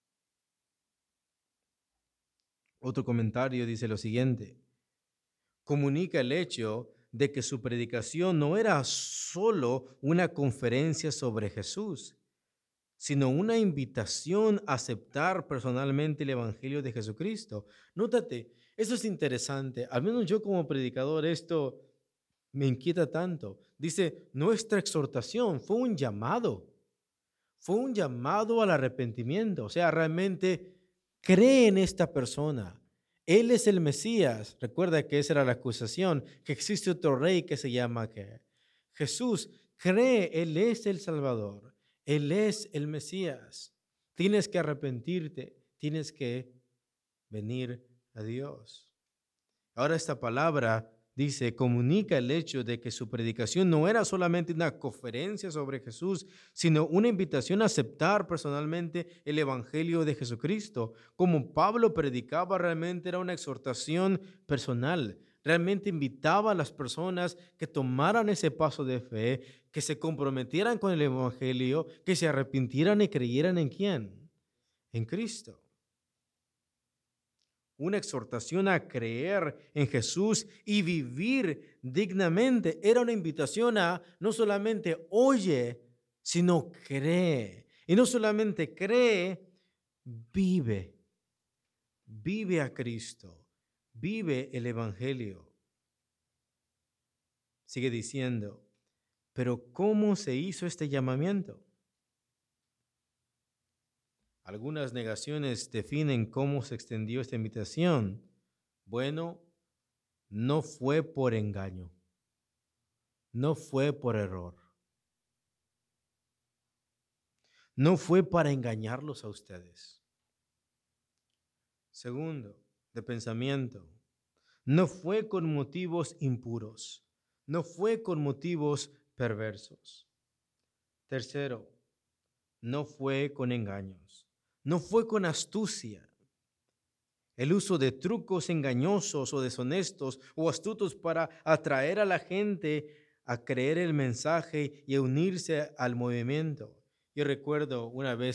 Otro comentario dice lo siguiente: comunica el hecho de que su predicación no era solo una conferencia sobre Jesús, sino una invitación a aceptar personalmente el Evangelio de Jesucristo. Nótate, eso es interesante. Al menos yo como predicador esto me inquieta tanto. Dice, nuestra exhortación fue un llamado. Fue un llamado al arrepentimiento. O sea, realmente cree en esta persona. Él es el Mesías. Recuerda que esa era la acusación, que existe otro rey que se llama Jesús. Cree, Él es el Salvador. Él es el Mesías. Tienes que arrepentirte. Tienes que venir a Dios. Ahora esta palabra dice, comunica el hecho de que su predicación no era solamente una conferencia sobre Jesús, sino una invitación a aceptar personalmente el Evangelio de Jesucristo. Como Pablo predicaba, realmente era una exhortación personal. realmente invitaba a las personas que tomaran ese paso de fe, que se comprometieran con el evangelio, que se arrepintieran y creyeran en quién, en Cristo. Una exhortación a creer en Jesús y vivir dignamente. Era una invitación a no solamente oye, sino cree. Y no solamente cree, vive. Vive a Cristo. Vive el Evangelio. Sigue diciendo, pero ¿cómo se hizo este llamamiento? Algunas negaciones definen cómo se extendió esta invitación. Bueno, no fue por engaño, no fue por error, no fue para engañarlos a ustedes. Segundo, de pensamiento, no fue con motivos impuros, no fue con motivos perversos. Tercero, no fue con engaños, no fue con astucia. El uso de trucos engañosos o deshonestos o astutos para atraer a la gente a creer el mensaje y a unirse al movimiento. Yo recuerdo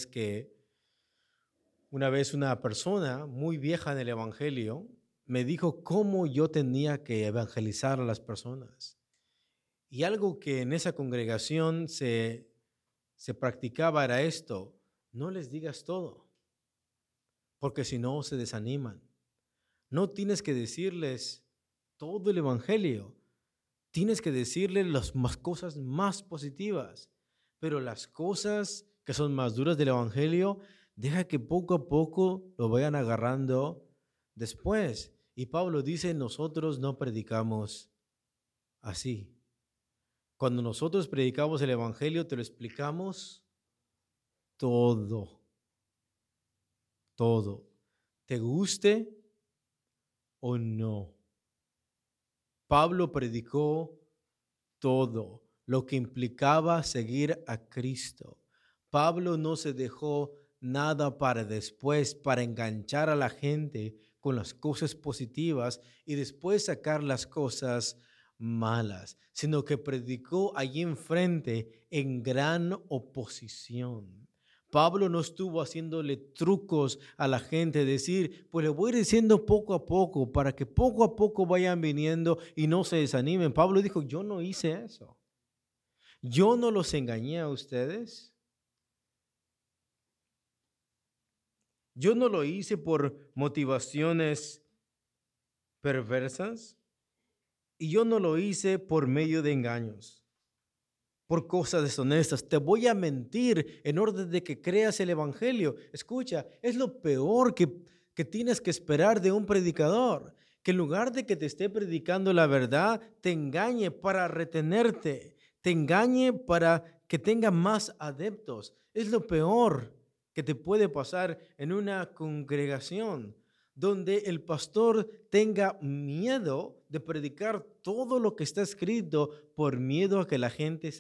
una vez una persona muy vieja en el evangelio me dijo cómo yo tenía que evangelizar a las personas. Y algo que en esa congregación se practicaba era esto: no les digas todo, porque si no se desaniman. No tienes que decirles todo el evangelio, tienes que decirles las más cosas más positivas, pero las cosas que son más duras del evangelio, deja que poco a poco lo vayan agarrando después. Y Pablo dice, nosotros no predicamos así. Cuando nosotros predicamos el evangelio, te lo explicamos todo, todo, te guste o no. Pablo predicó todo lo que implicaba seguir a Cristo. Pablo no se dejó nada para después, para enganchar a la gente con las cosas positivas y después sacar las cosas malas, sino que predicó allí enfrente en gran oposición. Pablo no estuvo haciéndole trucos a la gente, decir, pues le voy diciendo poco a poco para que poco a poco vayan viniendo y no se desanimen. Pablo dijo, yo no hice eso. Yo no los engañé a ustedes. Yo no lo hice por motivaciones perversas y yo no lo hice por medio de engaños, por cosas deshonestas. Te voy a mentir en orden de que creas el evangelio. Escucha, es lo peor que tienes que esperar de un predicador, que en lugar de que te esté predicando la verdad, te engañe para retenerte, te engañe para que tenga más adeptos. Es lo peor que te puede pasar en una congregación donde el pastor tenga miedo de predicar todo lo que está escrito por miedo a que la gente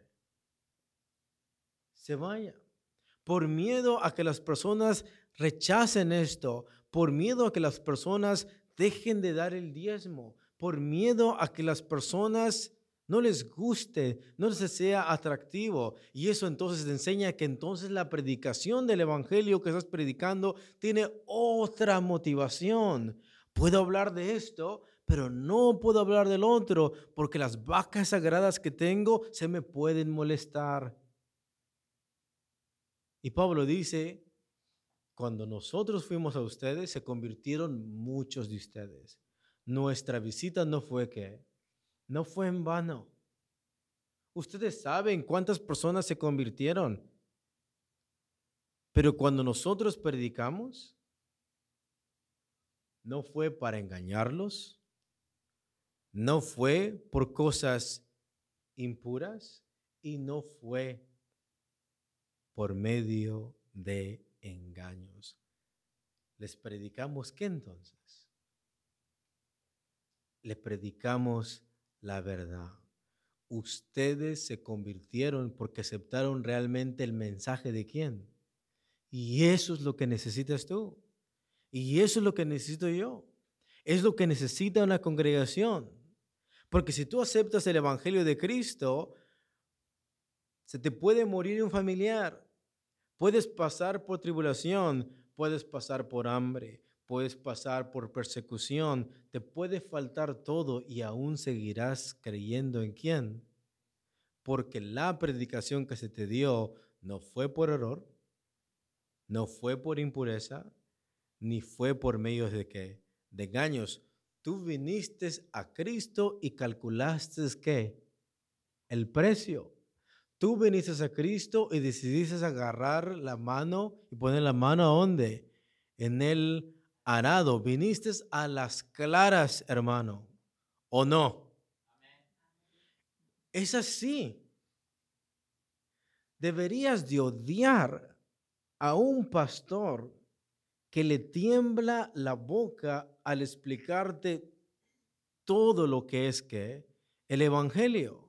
se vaya, por miedo a que las personas rechacen esto, por miedo a que las personas dejen de dar el diezmo, por miedo a que las personas no les guste, no les sea atractivo. Y eso entonces te enseña que entonces la predicación del evangelio que estás predicando tiene otra motivación. Puedo hablar de esto, pero no puedo hablar del otro, porque las vacas sagradas que tengo se me pueden molestar. Y Pablo dice, cuando nosotros fuimos a ustedes, se convirtieron muchos de ustedes. Nuestra visita no fue en vano. Ustedes saben cuántas personas se convirtieron. Pero cuando nosotros predicamos, no fue para engañarlos, no fue por cosas impuras y no fue por medio de engaños. ¿Les predicamos qué entonces? Le predicamos la verdad. Ustedes se convirtieron porque aceptaron realmente el mensaje de quién. Y eso es lo que necesitas tú. Y eso es lo que necesito yo. Es lo que necesita una congregación. Porque si tú aceptas el Evangelio de Cristo, se te puede morir un familiar. Puedes pasar por tribulación, puedes pasar por hambre, puedes pasar por persecución, te puede faltar todo y aún seguirás creyendo en quién. Porque la predicación que se te dio no fue por error, no fue por impureza, ni fue por medios de qué, de engaños. Tú viniste a Cristo y calculaste qué, el precio. Tú viniste a Cristo y decidiste agarrar la mano y poner la mano ¿a dónde? En el arado. Viniste a las claras, hermano, ¿o no? Es así. Deberías de odiar a un pastor que le tiembla la boca al explicarte todo lo que es que el evangelio.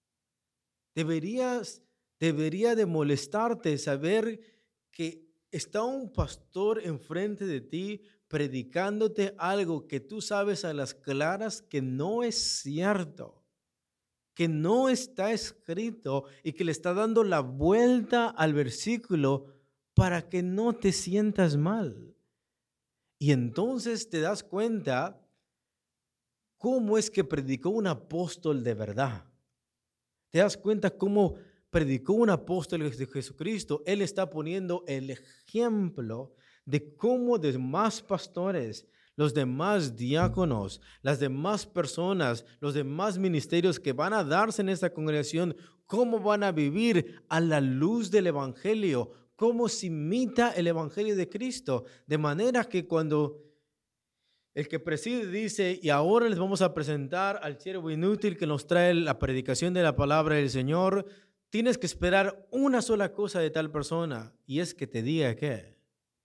Debería de molestarte saber que está un pastor enfrente de ti predicándote algo que tú sabes a las claras que no es cierto, que no está escrito y que le está dando la vuelta al versículo para que no te sientas mal. Y entonces te das cuenta cómo es que predicó un apóstol de verdad. Te das cuenta cómo predicó un apóstol de Jesucristo. Él está poniendo el ejemplo de cómo demás pastores, los demás diáconos, las demás personas, los demás ministerios que van a darse en esta congregación, cómo van a vivir a la luz del evangelio, cómo se imita el evangelio de Cristo, de manera que cuando el que preside dice, y ahora les vamos a presentar al siervo inútil que nos trae la predicación de la palabra del Señor, tienes que esperar una sola cosa de tal persona, y es que te diga qué.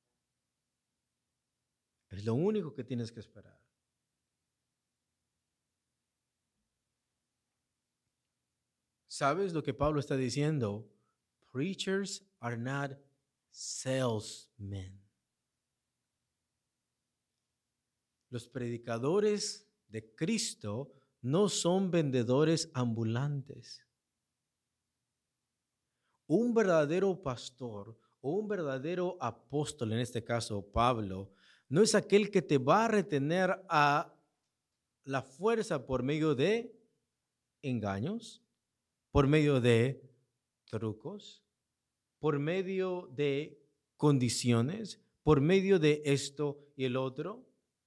Es lo único que tienes que esperar. ¿Sabes lo que Pablo está diciendo? Preachers are not salesmen. Los predicadores de Cristo no son vendedores ambulantes. Un verdadero pastor o un verdadero apóstol, en este caso Pablo, no es aquel que te va a retener a la fuerza por medio de engaños, por medio de trucos, por medio de condiciones, por medio de esto y el otro,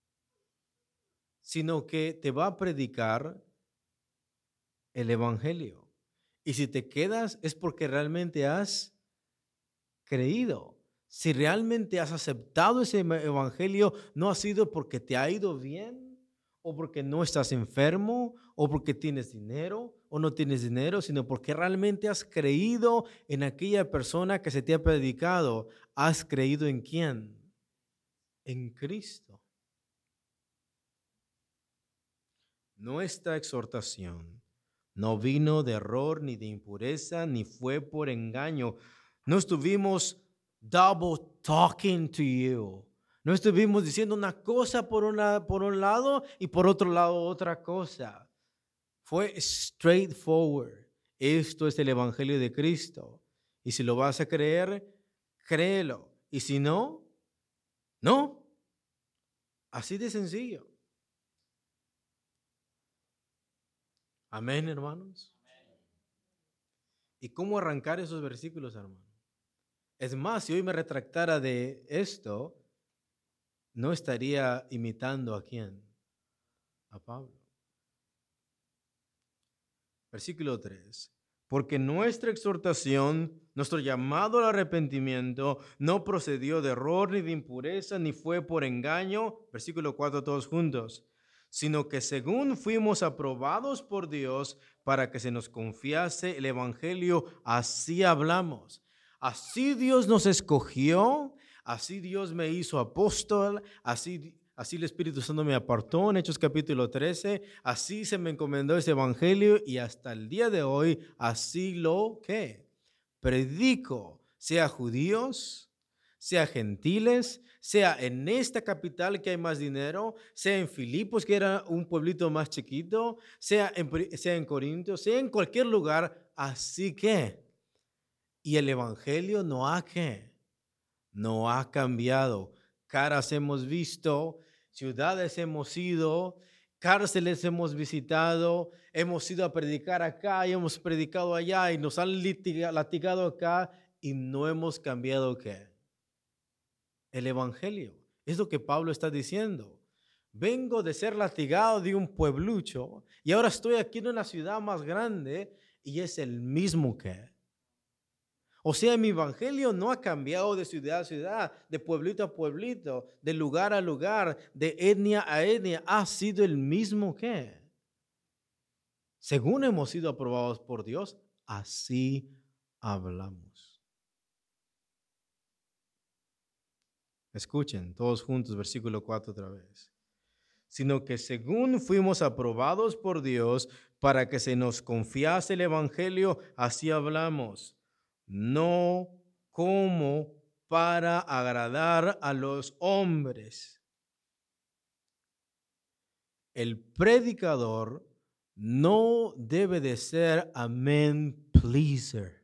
sino que te va a predicar el evangelio. Y si te quedas es porque realmente has creído. Si realmente has aceptado ese evangelio, no ha sido porque te ha ido bien o porque no estás enfermo o porque tienes dinero o no tienes dinero, sino porque realmente has creído en aquella persona que se te ha predicado. ¿Has creído en quién? En Cristo. Nuestra exhortación no vino de error ni de impureza, ni fue por engaño. No estuvimos double talking to you. No estuvimos diciendo una cosa por un lado y por otro lado otra cosa. Fue straightforward. Esto es el Evangelio de Cristo. Y si lo vas a creer, créelo. Y si no, no. Así de sencillo. Amén, hermanos. ¿Y cómo arrancar esos versículos, hermano? Es más, si hoy me retractara de esto, no estaría imitando a quién, a Pablo. Versículo 3. Porque nuestra exhortación, nuestro llamado al arrepentimiento, no procedió de error ni de impureza, ni fue por engaño. Versículo 4, todos juntos. Sino que según fuimos aprobados por Dios para que se nos confiase el evangelio, así hablamos. Así Dios nos escogió, así Dios me hizo apóstol, así el Espíritu Santo me apartó en Hechos capítulo 13, así se me encomendó ese evangelio y hasta el día de hoy así lo que predico, sea judíos, sea gentiles, sea en esta capital que hay más dinero, sea en Filipos, que era un pueblito más chiquito, sea en Corinto, sea en cualquier lugar. Así que, y el evangelio no ha cambiado. Caras hemos visto, ciudades hemos ido, cárceles hemos visitado, hemos ido a predicar acá y hemos predicado allá y nos han latigado acá y no hemos cambiado ¿qué? El evangelio. Es lo que Pablo está diciendo. Vengo de ser latigado de un pueblucho y ahora estoy aquí en una ciudad más grande y es el mismo que. O sea, mi evangelio no ha cambiado de ciudad a ciudad, de pueblito a pueblito, de lugar a lugar, de etnia a etnia. Ha sido el mismo que. Según hemos sido aprobados por Dios, así hablamos. Escuchen todos juntos, versículo 4 otra vez. Sino que según fuimos aprobados por Dios para que se nos confiase el evangelio, así hablamos. No como para agradar a los hombres. El predicador no debe de ser a man pleaser.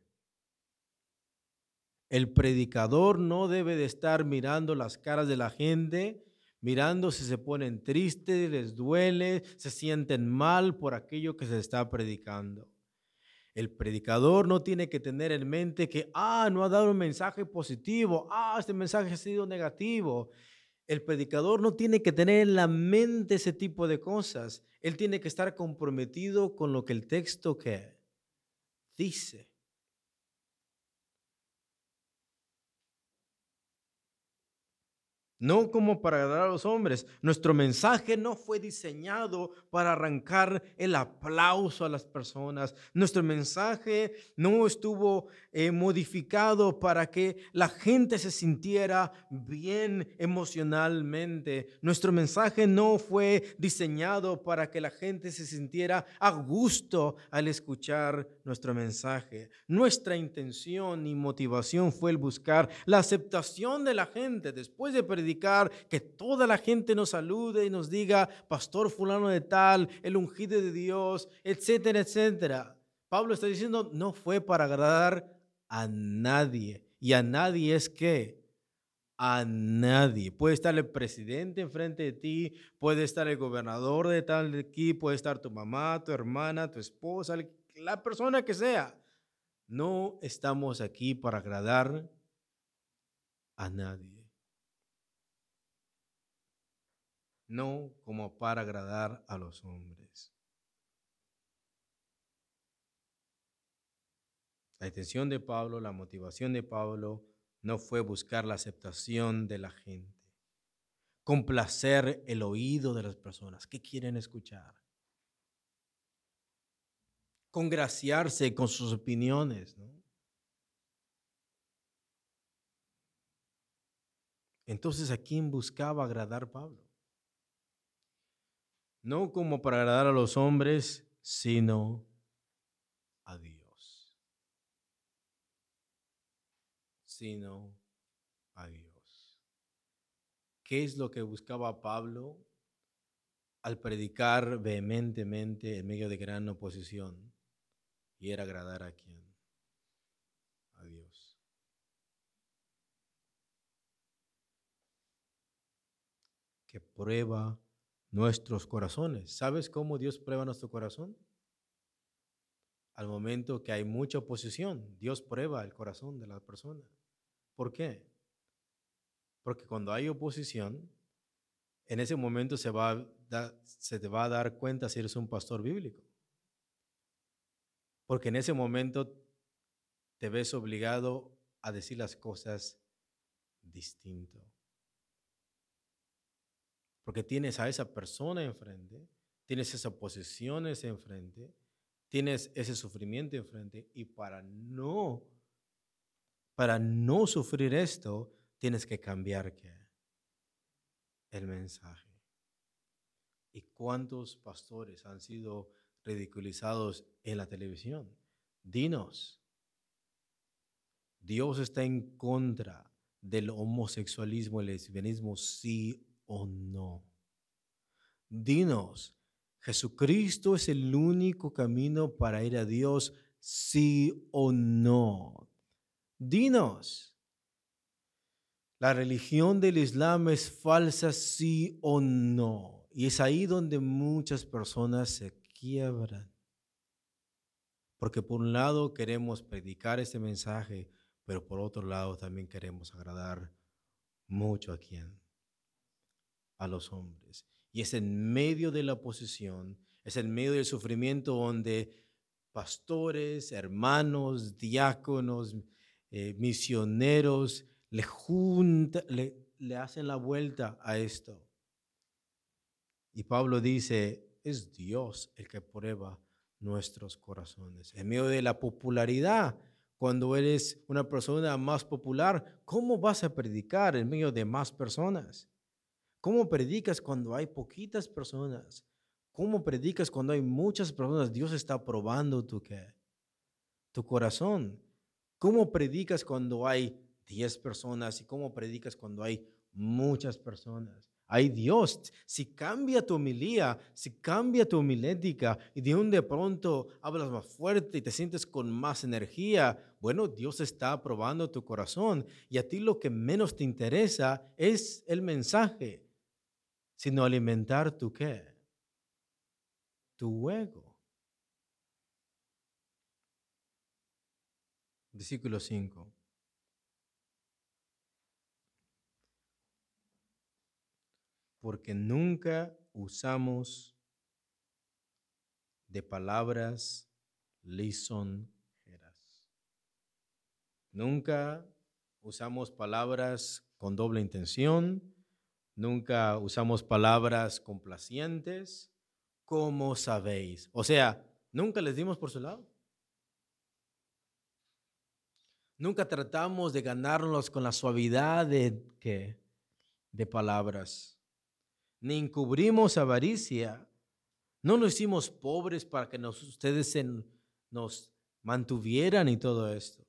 El predicador no debe de estar mirando las caras de la gente, mirando si se ponen tristes, les duele, se sienten mal por aquello que se está predicando. El predicador no tiene que tener en mente que, no ha dado un mensaje positivo, este mensaje ha sido negativo. El predicador no tiene que tener en la mente ese tipo de cosas. Él tiene que estar comprometido con lo que el texto que dice. No como para agradar a los hombres. Nuestro mensaje no fue diseñado para arrancar el aplauso a las personas. Nuestro mensaje no estuvo modificado para que la gente se sintiera bien emocionalmente. Nuestro mensaje no fue diseñado para que la gente se sintiera a gusto al escuchar nuestro mensaje. Nuestra intención y motivación fue el buscar la aceptación de la gente después de predicar, que toda la gente nos salude y nos diga, pastor fulano de tal, el ungido de Dios, etcétera, etcétera. Pablo está diciendo, no fue para agradar a nadie. Y a nadie es que a nadie. Puede estar el presidente enfrente de ti, puede estar el gobernador de tal de aquí, puede estar tu mamá, tu hermana, tu esposa, la persona que sea. No estamos aquí para agradar a nadie. No como para agradar a los hombres. La intención de Pablo, la motivación de Pablo no fue buscar la aceptación de la gente, complacer el oído de las personas que quieren escuchar, congraciarse con sus opiniones, ¿no? Entonces, ¿a quién buscaba agradar Pablo? No como para agradar a los hombres, sino a Dios. Sino a Dios. ¿Qué es lo que buscaba Pablo al predicar vehementemente en medio de gran oposición? Y era agradar a quién? A Dios. Que prueba nuestros corazones. ¿Sabes cómo Dios prueba nuestro corazón? Al momento que hay mucha oposición, Dios prueba el corazón de la persona. ¿Por qué? Porque cuando hay oposición, en ese momento se te va a dar cuenta si eres un pastor bíblico. Porque en ese momento te ves obligado a decir las cosas distinto. Porque tienes a esa persona enfrente, tienes esa oposición enfrente, tienes ese sufrimiento enfrente y para no sufrir esto, tienes que cambiar ¿qué? El mensaje. ¿Y cuántos pastores han sido ridiculizados en la televisión? Dinos, Dios está en contra del homosexualismo y lesbianismo, sí o no? Dinos, ¿Jesucristo es el único camino para ir a Dios, sí o no? Dinos, ¿la religión del Islam es falsa, sí o no? Y es ahí donde muchas personas se quiebran. Porque por un lado queremos predicar este mensaje, pero por otro lado también queremos agradar mucho a quién, a los hombres. Y es en medio de la oposición, es en medio del sufrimiento donde pastores, hermanos, diáconos, misioneros le hacen la vuelta a esto. Y Pablo dice, es Dios el que prueba nuestros corazones. En medio de la popularidad, cuando eres una persona más popular, ¿cómo vas a predicar en medio de más personas? ¿Cómo predicas cuando hay poquitas personas? ¿Cómo predicas cuando hay muchas personas? Dios está probando tu corazón. ¿Cómo predicas cuando hay 10 personas y cómo predicas cuando hay muchas personas? Ay Dios, si cambia tu homilía, si cambia tu homilética y de pronto hablas más fuerte y te sientes con más energía, bueno, Dios está probando tu corazón y a ti lo que menos te interesa es el mensaje, sino alimentar tu qué, tu ego. Versículo 5. Porque nunca usamos de palabras lisonjeras. Nunca usamos palabras con doble intención, nunca usamos palabras complacientes, como sabéis. O sea, nunca les dimos por su lado. Nunca tratamos de ganarlos con la suavidad de palabras. Ni encubrimos avaricia. No nos hicimos pobres para que ustedes nos mantuvieran y todo esto.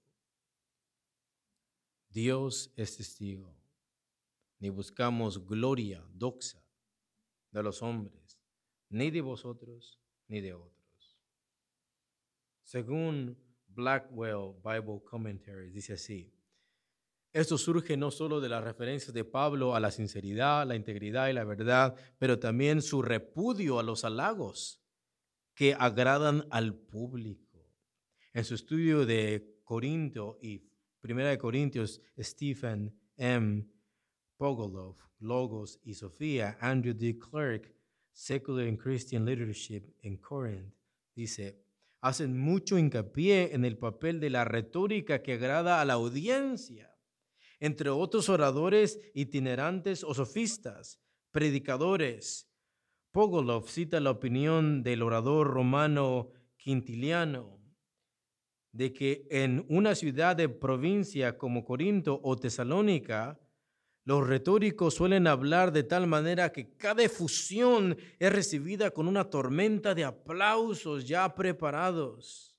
Dios es testigo. Ni buscamos gloria, doxa, de los hombres, ni de vosotros, ni de otros. Según Blackwell Bible Commentaries, dice así: esto surge no solo de las referencias de Pablo a la sinceridad, la integridad y la verdad, pero también su repudio a los halagos que agradan al público. En su estudio de Corinto y Primera de Corintios, Stephen M. Pogolov, Logos y Sofía, Andrew D. Clark, Secular and Christian Leadership in Corinth, dice, hacen mucho hincapié en el papel de la retórica que agrada a la audiencia, entre otros oradores itinerantes o sofistas, predicadores. Pogolov cita la opinión del orador romano Quintiliano de que en una ciudad de provincia como Corinto o Tesalónica, los retóricos suelen hablar de tal manera que cada efusión es recibida con una tormenta de aplausos ya preparados.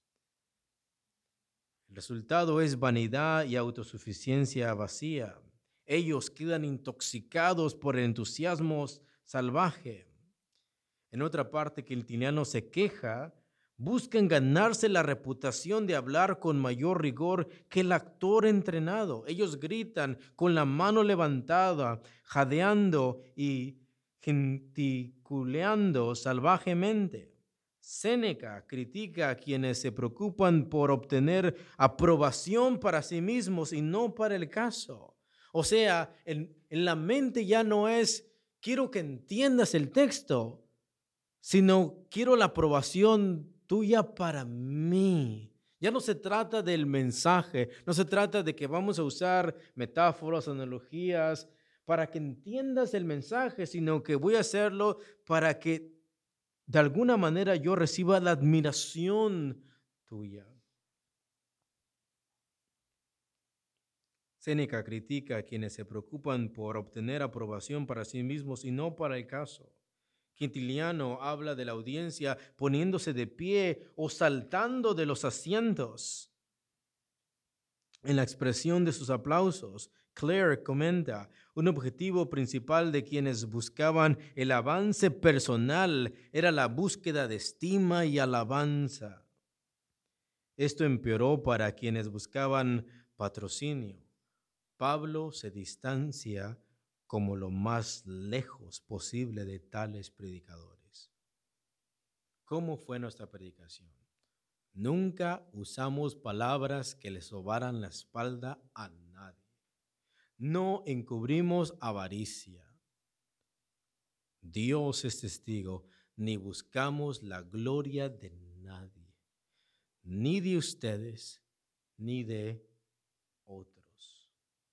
El resultado es vanidad y autosuficiencia vacía. Ellos quedan intoxicados por el entusiasmo salvaje. En otra parte, Quintiliano se queja, buscan ganarse la reputación de hablar con mayor rigor que el actor entrenado. Ellos gritan con la mano levantada, jadeando y gesticulando salvajemente. Séneca critica a quienes se preocupan por obtener aprobación para sí mismos y no para el caso. O sea, en la mente ya no es quiero que entiendas el texto, sino quiero la aprobación tuya para mí. Ya no se trata del mensaje, no se trata de que vamos a usar metáforas, analogías para que entiendas el mensaje, sino que voy a hacerlo para que de alguna manera yo reciba la admiración tuya. Séneca critica a quienes se preocupan por obtener aprobación para sí mismos y no para el caso. Quintiliano habla de la audiencia poniéndose de pie o saltando de los asientos. En la expresión de sus aplausos, Claire comenta, un objetivo principal de quienes buscaban el avance personal era la búsqueda de estima y alabanza. Esto empeoró para quienes buscaban patrocinio. Pablo se distancia como lo más lejos posible de tales predicadores. ¿Cómo fue nuestra predicación? Nunca usamos palabras que le sobaran la espalda a nadie. No encubrimos avaricia. Dios es testigo, ni buscamos la gloria de nadie, ni de ustedes, ni de otros.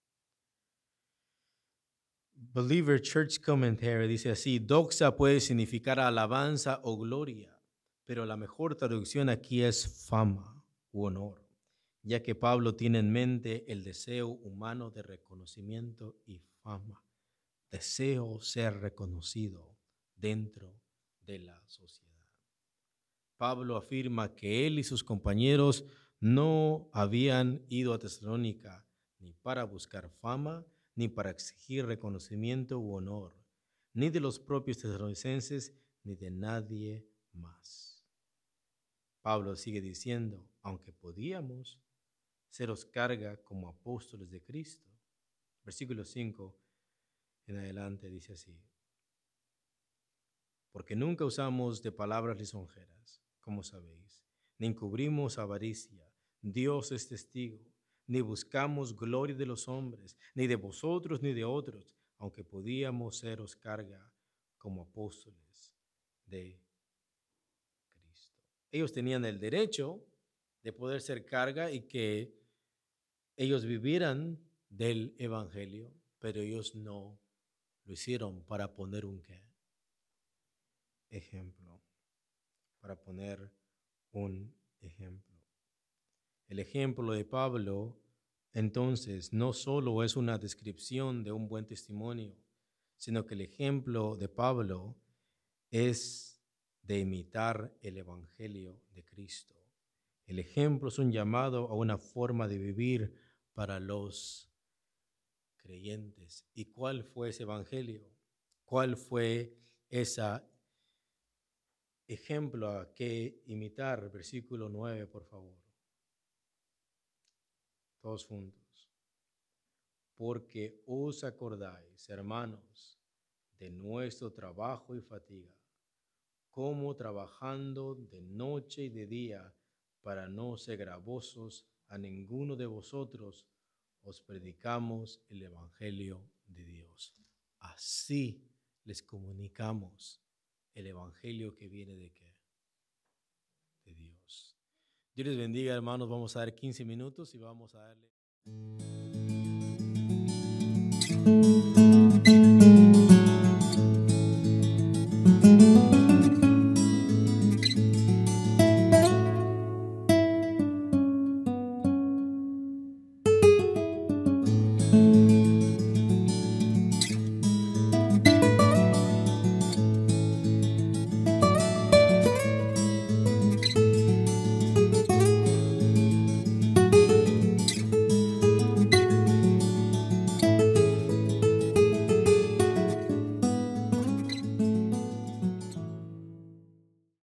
Believer Church Commentary dice así: doxa puede significar alabanza o gloria, pero la mejor traducción aquí es fama u honor, ya que Pablo tiene en mente el deseo humano de reconocimiento y fama. Deseo ser reconocido dentro de la sociedad. Pablo afirma que él y sus compañeros no habían ido a Tesalónica ni para buscar fama, ni para exigir reconocimiento u honor, ni de los propios tesalonicenses, ni de nadie más. Pablo sigue diciendo, aunque podíamos seros carga como apóstoles de Cristo. Versículo 5 en adelante dice así: porque nunca usamos de palabras lisonjeras, como sabéis, ni encubrimos avaricia. Dios es testigo, ni buscamos gloria de los hombres, ni de vosotros ni de otros, aunque podíamos seros carga como apóstoles de Cristo. Ellos tenían el derecho de poder ser carga y que ellos vivieran del evangelio, pero ellos no lo hicieron para poner un ejemplo, para poner un ejemplo. El ejemplo de Pablo, entonces, no solo es una descripción de un buen testimonio, sino que el ejemplo de Pablo es de imitar el evangelio de Cristo. El ejemplo es un llamado a una forma de vivir para los creyentes. ¿Y cuál fue ese evangelio? ¿Cuál fue ese ejemplo a que imitar? Versículo 9, por favor. Todos juntos. Porque os acordáis, hermanos, de nuestro trabajo y fatiga, como trabajando de noche y de día, para no ser gravosos a ninguno de vosotros, os predicamos el Evangelio de Dios. Así les comunicamos el Evangelio que viene de ¿qué? De Dios. Dios les bendiga, hermanos. Vamos a dar 15 minutos y vamos a darle...